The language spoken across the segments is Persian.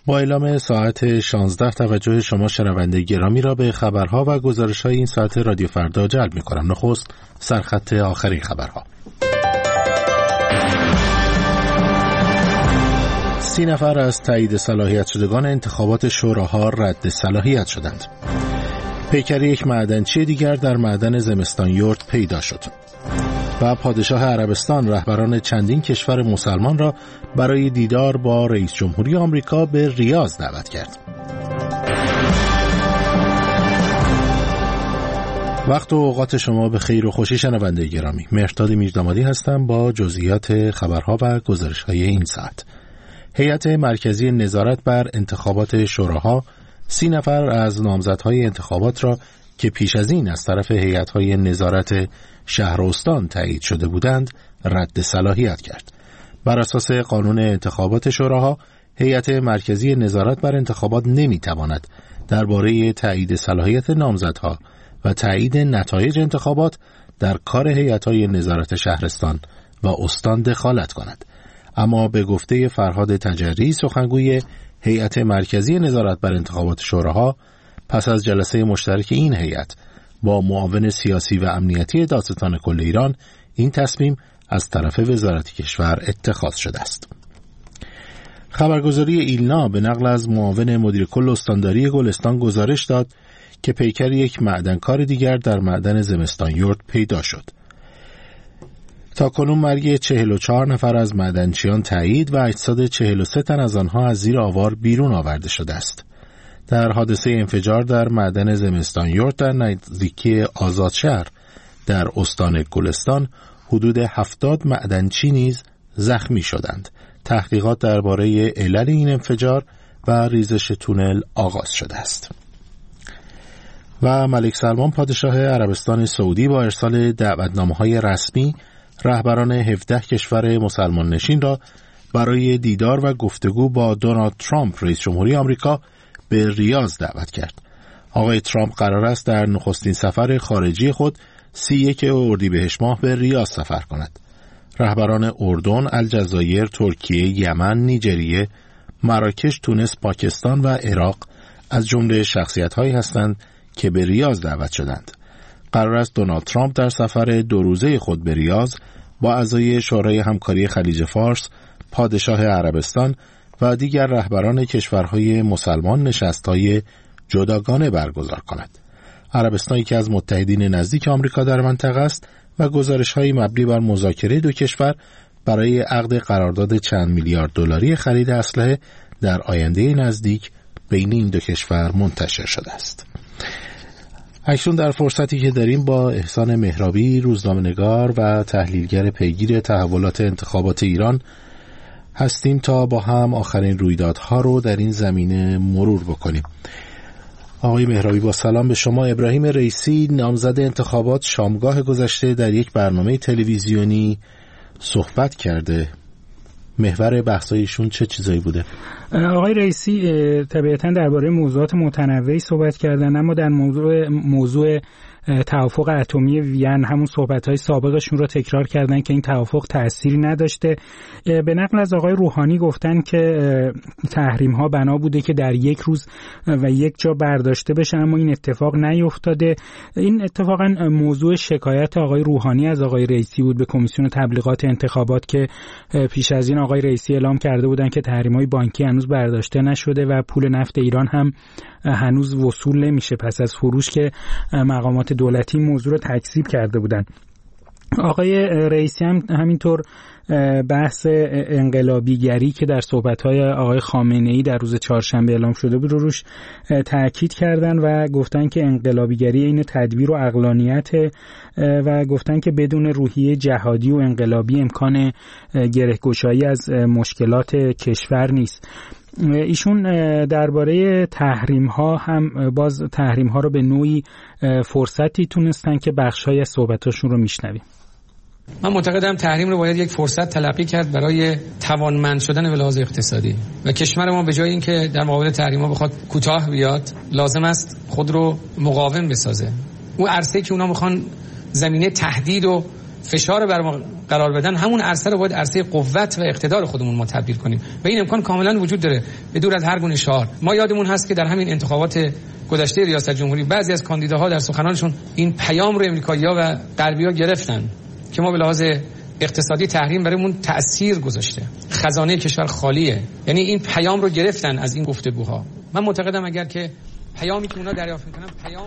با اعلام ساعت 16 توجه شما شنونده گرامی را به خبرها و گزارش‌های این ساعت رادیو فردا جلب می‌کنم. نخست سرخط آخرین خبرها. 30 نفر از تایید صلاحیت شدگان انتخابات شوراها رد صلاحیت شدند. پیکر یک معدنچی دیگر در معدن زمستان یورت پیدا شد. و پادشاه عربستان رهبران چندین کشور مسلمان را برای دیدار با رئیس جمهوری آمریکا به ریاض دعوت کرد. وقت و اوقات شما به خیر و خوشی شنونده گرامی. مهرداد میردامادی هستم با جزئیات خبرها و گزارش‌های این ساعت. هیئت مرکزی نظارت بر انتخابات شوراها 30 نفر از نامزدهای انتخابات را که پیش از این از طرف هیئت‌های نظارت شهر و استان تایید شده بودند رد صلاحیت کرد. بر اساس قانون انتخابات شوراها هیئت مرکزی نظارت بر انتخابات نمی‌تواند درباره تایید صلاحیت نامزدها و تایید نتایج انتخابات در کار هیئت‌های نظارت شهرستان و استان دخالت کند. اما به گفته فرهاد تجری سخنگوی هیئت مرکزی نظارت بر انتخابات شوراها، پس از جلسه مشترک این هیئت با معاون سیاسی و امنیتی دادستان کل ایران، این تصمیم از طرف وزارت کشور اتخاذ شده است. خبرگزاری ایلنا به نقل از معاون مدیر کل استانداری گلستان گزارش داد که پیکر یک معدنکار دیگر در معدن زمستان یورت پیدا شد. تاکنون مرگ 44 نفر از معدنچیان تایید و اجساد 43 تن از آنها از زیر آوار بیرون آورده شده است. در حادثه انفجار در معدن زمستان یورت در نزدیکی آزادشهر در استان گلستان حدود 70 معدنچی نیز زخمی شدند. تحقیقات درباره علل این انفجار و ریزش تونل آغاز شده است. و ملک سلمان پادشاه عربستان سعودی با ارسال دعوتنامه‌های رسمی رهبران 17 کشور مسلمان نشین را برای دیدار و گفتگو با دونالد ترامپ رئیس جمهوری آمریکا به ریاض دعوت کرد. آقای ترامپ قرار است در نخستین سفر خارجی خود 31 اردیبهشت ماه به ریاض سفر کند. رهبران اردن، الجزایر، ترکیه، یمن، نیجریه، مراکش، تونس، پاکستان و عراق از جمله شخصیت‌هایی هستند که به ریاض دعوت شدند. قرار است دونالد ترامپ در سفر 2 روزه خود به ریاض با اعضای شورای همکاری خلیج فارس، پادشاه عربستان و دیگر رهبران کشورهای مسلمان نشست‌های جداگانه برگزار کند. عربستان یکی از متحدین نزدیک آمریکا در منطقه است و گزارش‌های مبنی بر مذاکره دو کشور برای عقد قرارداد چند میلیارد دلاری خرید اسلحه در آینده نزدیک بین این دو کشور منتشر شده است. اکنون در فرصتی که داریم با احسان مهرابی، روزنامه‌نگار و تحلیلگر پیگیر تحولات انتخابات ایران هستیم تا با هم آخرین رویدادها رو در این زمینه مرور بکنیم. آقای مهرابی، با سلام به شما. ابراهیم رئیسی نامزد انتخابات شامگاه گذشته در یک برنامه تلویزیونی صحبت کرده. محور بحثایشون چه چیزایی بوده؟ آقای رئیسی طبیعتاً درباره موضوعات متنوعی صحبت کردن، اما در موضوع توافق اتمی وین همون صحبت‌های سابقشون رو تکرار کردن که این توافق تأثیری نداشته. به نقل از آقای روحانی گفتن که تحریم‌ها بنا بوده که در یک روز و یک جا برداشته بشه، اما این اتفاق نیفتاده. این اتفاقاً موضوع شکایت آقای روحانی از آقای رئیسی بود به کمیسیون تبلیغات انتخابات که پیش از این آقای رئیسی اعلام کرده بودن که تحریم‌های بانکی هنوز برداشته نشده و پول نفت ایران هم هنوز وصول نمیشه پس از فروش که مقامات دولتی موضوع رو تکذیب کرده بودن. آقای رئیسی هم همینطور بحث انقلابیگری که در صحبت‌های آقای خامنه‌ای در روز چهارشنبه اعلام شده بود رو روش تأکید کردن و گفتن که انقلابیگری این تدبیر و عقلانیت و گفتن که بدون روحیه جهادی و انقلابی امکان گره‌گشایی از مشکلات کشور نیست. ایشون درباره تحریم ها هم باز تحریم ها رو به نوعی فرصتی تونستن که بخش‌های از صحبتاشون رو میشنویم. من معتقدم تحریم رو باید یک فرصت تلقی کرد برای توانمند شدن به لحاظ اقتصادی و کشور ما به جای اینکه در مقابل تحریم ها بخواد کوتاه بیاد، لازم است خود رو مقاوم بسازه. اون عرصه‌ای که اونا میخوان زمینه تهدید و فشار بر ما قرار بدن، همون عرصه رو باید عرصه قوت و اقتدار خودمون ما تبدیل کنیم و این امکان کاملا وجود داره به دور از هر گونه شعار. ما یادمون هست که در همین انتخابات گذشته ریاست جمهوری بعضی از کاندیداها در سخنانشون این پیام رو امریکایی‌ها و غربی‌ها گرفتن که ما به لحاظ اقتصادی تحریم برامون تأثیر گذاشته، خزانه کشور خالیه. یعنی این پیام رو گرفتن از این گفتگوها. من معتقدم اگر که پیامی که اونا دریافت می‌کنن پیام.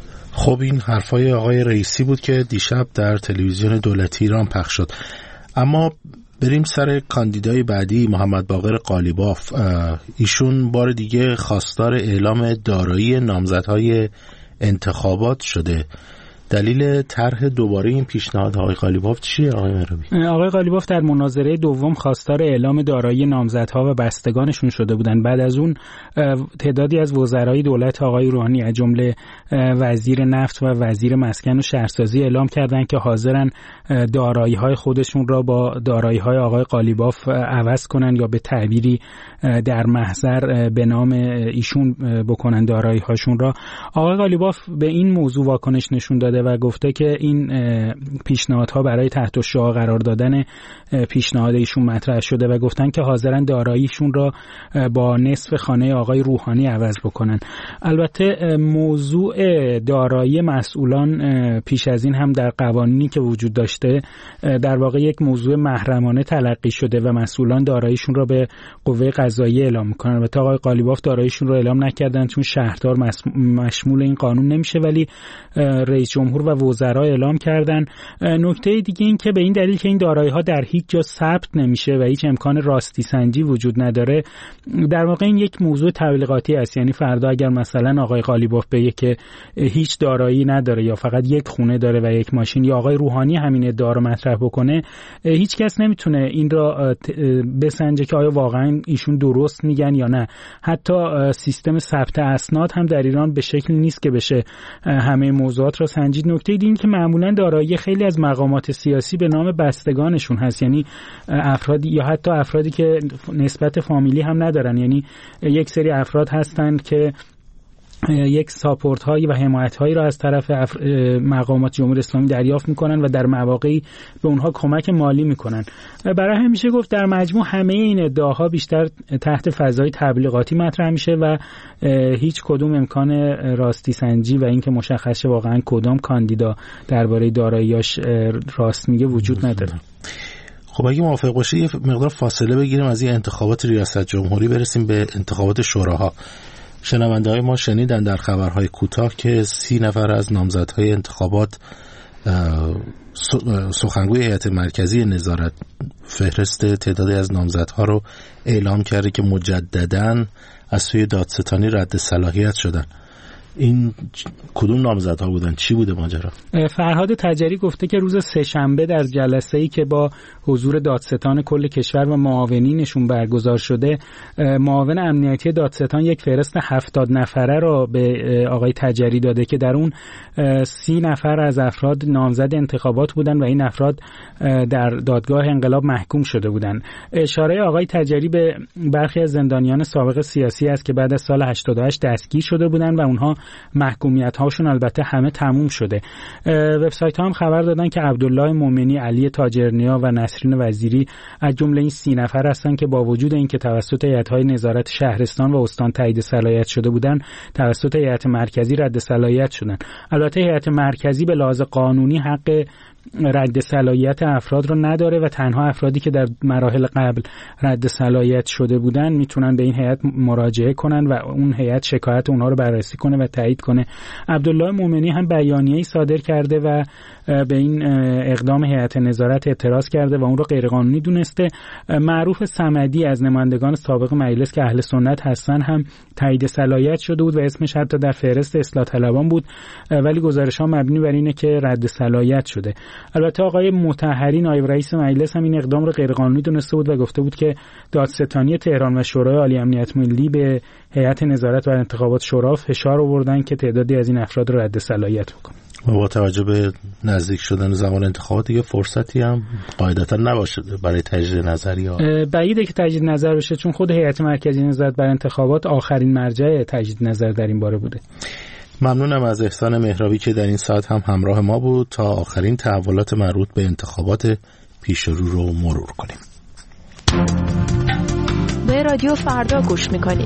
خب این حرفای آقای رئیسی بود که دیشب در تلویزیون دولتی ایران پخش شد. اما بریم سر کاندیدای بعدی، محمد باقر قالیباف. ایشون بار دیگه خواستار اعلام دارایی نامزدهای انتخابات شده. دلیل طرح دوباره این پیشنهاد آقای قالیباف چیه آقای مهرابی؟ آقای قالیباف در مناظره دوم خواستار اعلام دارایی نامزدها و بستگانشون شده بودند. بعد از اون تعدادی از وزرای دولت آقای روحانی از جمله وزیر نفت و وزیر مسکن و شهرسازی اعلام کردند که حاضرن دارایی‌های خودشون را با دارایی‌های آقای قالیباف عوض کنن یا به تعبیری در محضر به نام ایشون بکنن دارایی‌هاشون را. آقای قالیباف به این موضوع واکنش نشون داده و گفته که این پیشنهادها برای تحت الشعاع قرار دادن پیشنهاد ایشون مطرح شده و گفتن که حاضرن داراییشون را با نصف خانه آقای روحانی عوض بکنن. البته موضوع دارایی مسئولان پیش از این هم در قوانینی که وجود داشته در واقع یک موضوع محرمانه تلقی شده و مسئولان داراییشون را به قوه قضاییه اعلام میکنن و تا آقای قالیباف داراییشون را اعلام نکردن چون شهردار مشمول این قانون نمیشه، ولی رئیس جمهور و وزرا اعلام کردن. نکته دیگه این که به این دلیل که این دارایی‌ها در هیچ جا ثبت نمیشه و هیچ امکان راستی سنجی وجود نداره، در واقع این یک موضوع تبلیغاتی است. یعنی فردا اگر مثلا آقای قالیباف بگه که هیچ دارایی نداره یا فقط یک خونه داره و یک ماشین، یا آقای روحانی همین ادعا رو مطرح بکنه، هیچ کس نمیتونه این را بسنجه که آیا واقعا ایشون درست میگن یا نه. حتی سیستم ثبت اسناد هم در ایران به شکل نیست که بشه همه موضوعات را سنجید. نکته دیگه این که معمولا دارایی خیلی از مقامات سیاسی به نام بستگانشون هست، یعنی افرادی یا حتی افرادی که نسبت فامیلی هم ندارن. یعنی یک سری افراد هستند که یک ساپورت هایی و حمایت هایی را از طرف مقامات جمهوری اسلامی دریافت میکنن و در مواقعی به اونها کمک مالی میکنن. برای همین میشه گفت در مجموع همه این ادعاها بیشتر تحت فضای تبلیغاتی مطرح میشه و هیچ کدوم امکان راستی سنجی و اینکه مشخص واقعا کدام کاندیدا درباره داراییاش راست میگه وجود نداره. خب اگه موافق باشید یه مقدار فاصله بگیریم از این انتخابات ریاست جمهوری برسیم به انتخابات شوراها. شنونده‌های ما شنیدن در خبرهای کوتاه که 30 نفر از نامزدهای انتخابات سخنگوی هیئت مرکزی نظارت فهرست تعدادی از نامزدها رو اعلام کرده که مجدداً از سوی دادستانی رد صلاحیت شدن. این کدوم نامزدها بودن؟ چی بوده ماجرا؟ فرهاد تجری گفته که روز سه‌شنبه در جلسه‌ای که با حضور دادستان کل کشور و معاونینشون برگزار شده، معاون امنیتی دادستان یک فهرست 70 نفره را به آقای تجری داده که در اون 30 نفر از افراد نامزد انتخابات بودن و این افراد در دادگاه انقلاب محکوم شده بودن. اشاره آقای تجری به برخی از زندانیان سابق سیاسی است که بعد از سال 88 دستگیر شده بودن و اونها محکومیت هاشون البته همه تموم شده. وبسایت ها هم خبر دادن که عبدالله مومنی، علی تاجرنیا و نسرین وزیری از جمله این 30 نفر هستند که با وجود اینکه توسط هیئت‌های نظارت شهرستان و استان تایید صلاحیت شده بودن، توسط هیئت مرکزی رد صلاحیت شدن. البته هیئت مرکزی به لحاظ قانونی حق رد صلاحیت افراد رو نداره و تنها افرادی که در مراحل قبل رد صلاحیت شده بودن میتونن به این هیئت مراجعه کنن و اون هیئت شکایت اونها رو بررسی کنه و تایید کنه. عبدالله مومنی هم بیانیه‌ای صادر کرده و به این اقدام هیئت نظارت اعتراض کرده و اون رو غیرقانونی دونسته. معروف صمدی از نمایندگان سابق مجلس که اهل سنت هستن هم تایید صلاحیت شده بود و اسمش حتی در فهرست اصلاح طلبان بود، ولی گزارش‌ها مبنی بر اینه که رد صلاحیت شده. البته آقای مطهری نایب رئیس مجلس هم این اقدام رو غیرقانونی دونسته بود و گفته بود که دادستانی تهران و شورای عالی امنیت ملی به هیئت نظارت بر انتخابات شورا فشار آوردن که تعدادی از این افراد رو رد صلاحیت بکنه. با توجه به نزدیک شدن زمان انتخابات دیگه فرصتی هم قاعدتا نباشه برای تجدید نظر یا بعیده که تجدید نظر بشه، چون خود هیئت مرکزی نظارت بر انتخابات آخرین مرجع تجدید نظر در این باره بوده. ممنونم از احسان مهراوی که در این ساعت هم همراه ما بود تا آخرین تحولات مربوط به انتخابات پیش رو مرور کنیم. به رادیو فردا گوش میکنید.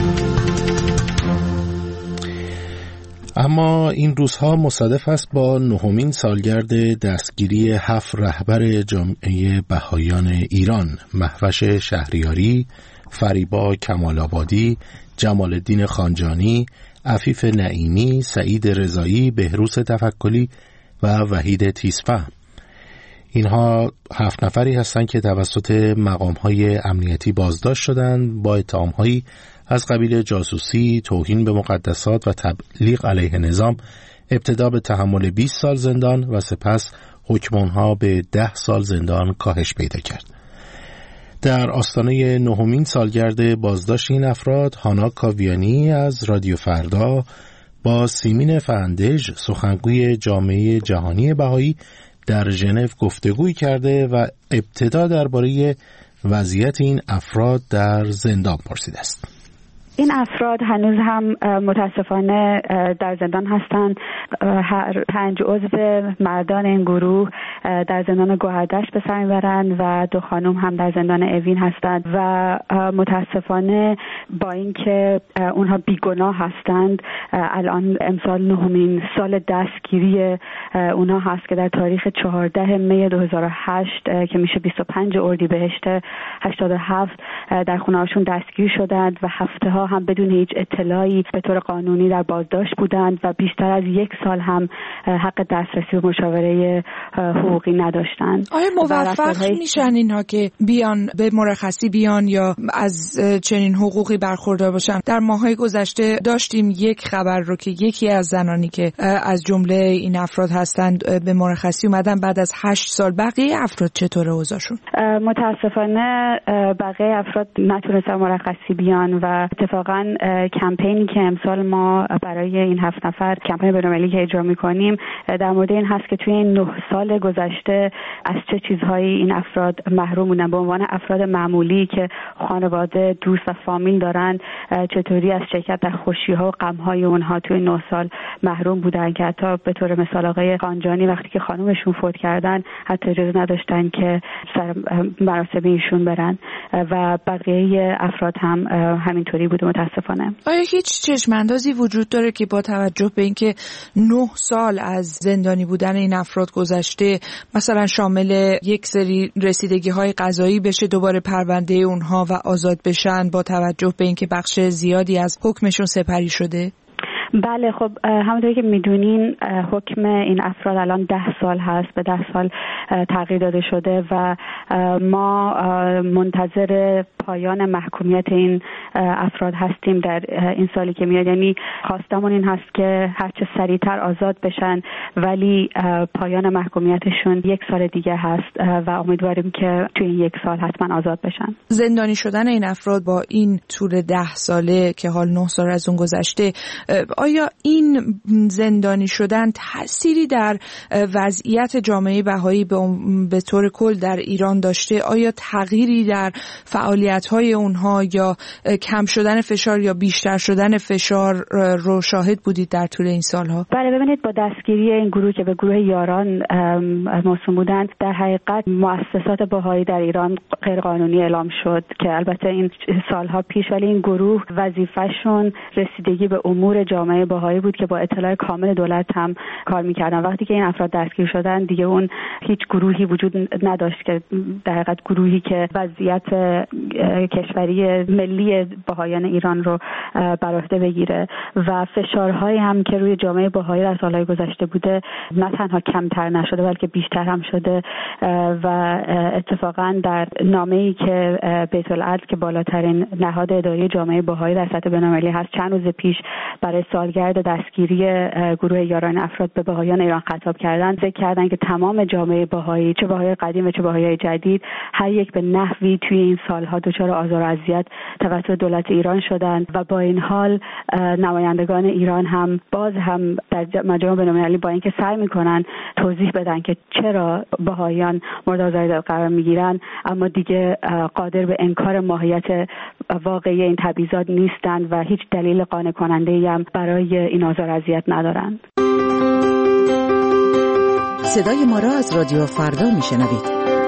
اما این روزها مصادف است با 9مین سالگرد دستگیری 7 رهبر جامعه بهائیان ایران: مهوش شهریاری، فریبا کمال‌آبادی، جمال الدین خانجانی، عفیف نعیمی، سعید رضایی، بهروز تفکلی و وحید تیزفهم. اینها 7 نفری هستند که توسط مقام‌های امنیتی بازداشت شدند با اتهام‌هایی از قبیل جاسوسی، توهین به مقدسات و تبلیغ علیه نظام، ابتدا به تحمل 20 سال زندان و سپس حکم آنها به 10 سال زندان کاهش پیدا کرد. در آستانه 9مین سالگرد بازداشت این افراد، هانا کاویانی از رادیو فردا با سیمین فندژ، سخنگوی جامعه جهانی بهایی، در ژنو گفتگویی کرده و ابتدا درباره وضعیت این افراد در زندان پرسیده است. این افراد هنوز هم متاسفانه در زندان هستند. هر 5 عضو مردان این گروه در زندان گوهردشت به سر میبرند و 2 خانم هم در زندان اوین هستند و متاسفانه با اینکه اونها بیگناه هستند، الان امسال 9مین سال دستگیری اونها هست که در تاریخ 14 می 2008 که میشه 25 اردیبهشت 87 در خونه‌هاشون دستگیر شدند و هفته ها هم بدون هیچ اطلاعی به طور قانونی در بازداشت بودند و بیشتر از 1 سال هم حق دسترسی به مشاوره حقوقی نداشتند. آیا موفق میشن اینها که بیان به مرخصی بیان یا از چنین حقوقی برخوردار باشن؟ در ماه‌های گذشته داشتیم یک خبر رو که یکی از زنانی که از جمله این افراد هستند به مرخصی اومدن بعد از 8 سال. بقیه افراد چطور اوضاعشون؟ متاسفانه بقیه افراد نتونستن مرخصی بیان و اتفاقا کمپینی که امسال ما برای این 7 نفر کمپین بین‌المللی که اجرا می‌کنیم در مورد این هست که توی این 9 سال گذشته از چه چیزهایی این افراد محروم بودن. به عنوان افراد معمولی که خانواده، دوست و فامیل دارن، چطوری از شرکت در خوشی‌ها و غم‌های اونها توی 9 سال محروم بودن که حتی به طور مثال آقای خانجانی وقتی که خانومشون فوت کردن حتی اجازه نداشتن که سر مراسم ایشون برن و بقیه افراد هم همینطوری بوده متاسفانه. آیا هیچ چشم‌اندازی وجود داره که با توجه به اینکه 9 سال از زندانی بودن این افراد گذشته مثلا شامل یک سری رسیدگی‌های قضایی بشه دوباره پرونده اونها و آزاد بشن با توجه به اینکه بخش زیادی از حکمشون سپری شده؟ بله، خب همونطوری که میدونین حکم این افراد الان 10 سال هست، به 10 سال تغییر داده شده و ما منتظر پایان محکومیت این افراد هستیم در این سالی که میاد. یعنی خواستمون این هست که هرچه سریعتر آزاد بشن، ولی پایان محکومیتشون 1 سال دیگه هست و امیدواریم که توی این 1 سال حتما آزاد بشن. زندانی شدن این افراد با این طول 10 ساله که حال 9 سال از اون گذشته، آیا این زندانی شدن تأثیری در وضعیت جامعه بهایی به طور کل در ایران داشته؟ آیا تغییری در فعالیت‌های اونها یا کم شدن فشار یا بیشتر شدن فشار رو شاهد بودید در طول این سالها؟ بله، ببینید با دستگیری این گروه که به گروه یاران موسوم بودند، در حقیقت مؤسسات بهایی در ایران غیرقانونی اعلام شد که البته این سالها پیش، ولی این گروه وظیفه‌شون رسیدگی به امور جامعه بهایی بود که با اطلاع کامل دولت هم کار می‌کردن. وقتی که این افراد دستگیر شدن دیگه اون هیچ گروهی وجود نداشت که در حقیقت گروهی که وضعیت کشوری ملی بهایان ایران رو بر عهده بگیره و فشارهایی هم که روی جامعه بهایی در سالهای گذشته بوده نه تنها کمتر نشده بلکه بیشتر هم شده و اتفاقا در نامه‌ای که بیت العدل که بالاترین نهاد اداری جامعه بهایی در سطح بین‌المللی هست چند روز پیش برای سالگرد دستگیری گروه یاران افراد به بهایان ایران خطاب کردن، ذکر کردن که تمام جامعه بهایی، چه بهایی قدیم و چه بهایی جدید، هر یک به نحوی توی این سالها دچار آزار و اذیت توسط دولت ایران شدند و با این حال نمایندگان ایران هم باز هم در مجامع بین‌المللی با اینکه سعی می‌کنن توضیح بدن که چرا بهایان مورد آزار قرار می‌گیرن، اما دیگه قادر به انکار ماهیت واقعی این تبعیضات نیستند و هیچ دلیل قانع کننده‌ای هم برای برای این آزار اذیت ندارند. صدای ما را از رادیو فردا میشنوید.